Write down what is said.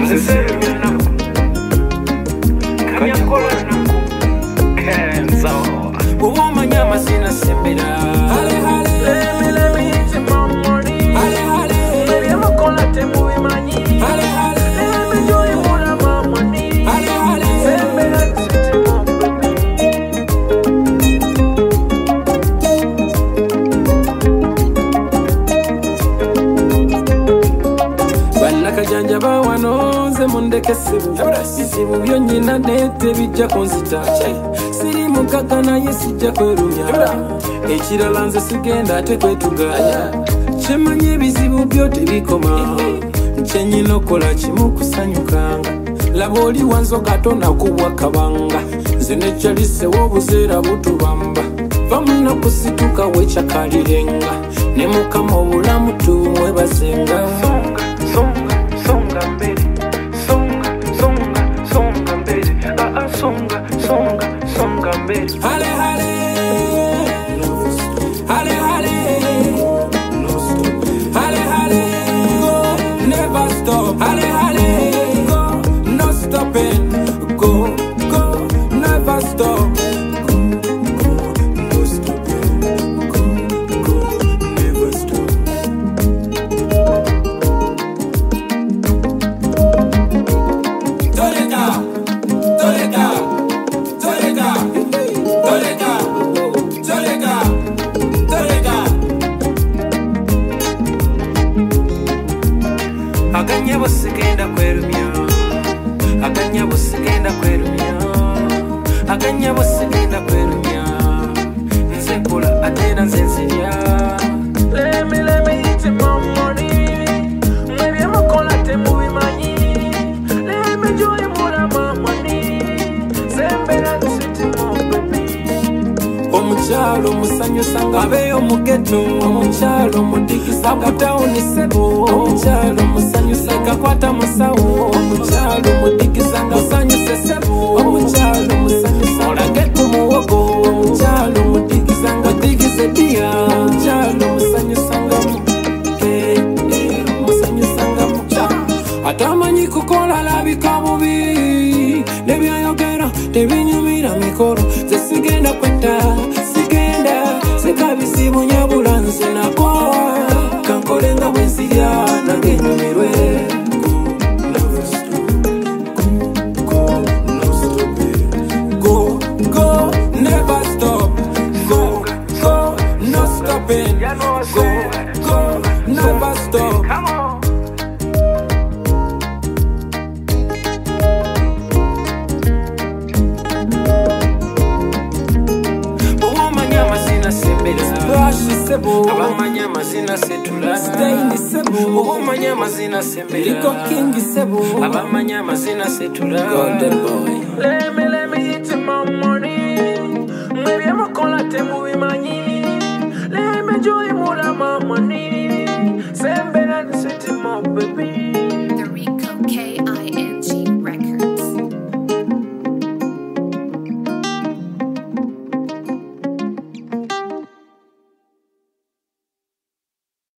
Janjaba wanonze mundeke sibu byonyina nete bijja kunzita siri mugaga naye sijja kwerumya ekirala nze sigenda ate kwetuganya kyemanye ebizibu byo tebikoma kyenyina okola kimu kusanyukanga laba oli wanzoka tonakubwa kabanga nze nekyalisewo obuzeera butubamba vamunakusituka wekyakalirenga ne mukama obulamu tumwebazenga Hale hale, hale hale, hale hale, go, never stop. Hale hale, go, no stopping. Go, go, never stop. Go, go, no stopping. Go, go, never stop. Toreka, toreka. Aganya busigenda kwerumya aganya busigenda kwerumya aganya busigenda kwerumya nze kola atena nze nzirya let me eat my money maybe I'm kola te mubimanyi let me enjoy my money sembera nsiti mo baby omukyalo musanyusa ngabeyo mu ghetto omukyalo mudigisa kutawuni sebo omukyalo musanyusa kakwata musawo omukyalo mudigisa musanyuse sebo omukyalo musanyusa olage ku muwogo omukyalo mudigisa ngadigise dia omukyalo musanyusa ngamu musanyusa ngamu atamanyi kukola labika bubi nebyayogera tebinyumira mikoro zesigenda kwetta Sekabisibu nyabula nze nakoa kankolenga bwensirya nange nyumirwe Go, go, never stop. Go, go, no stopping. Go, go, never stop. Come on. Abamanya mazina setula Stay sebo Obomanya mazina sembera Liko king sebo Abamanya mazina setula Golden boy Let me eat my money Maybe I'm a kola te mubimanyi Let me enjoy my money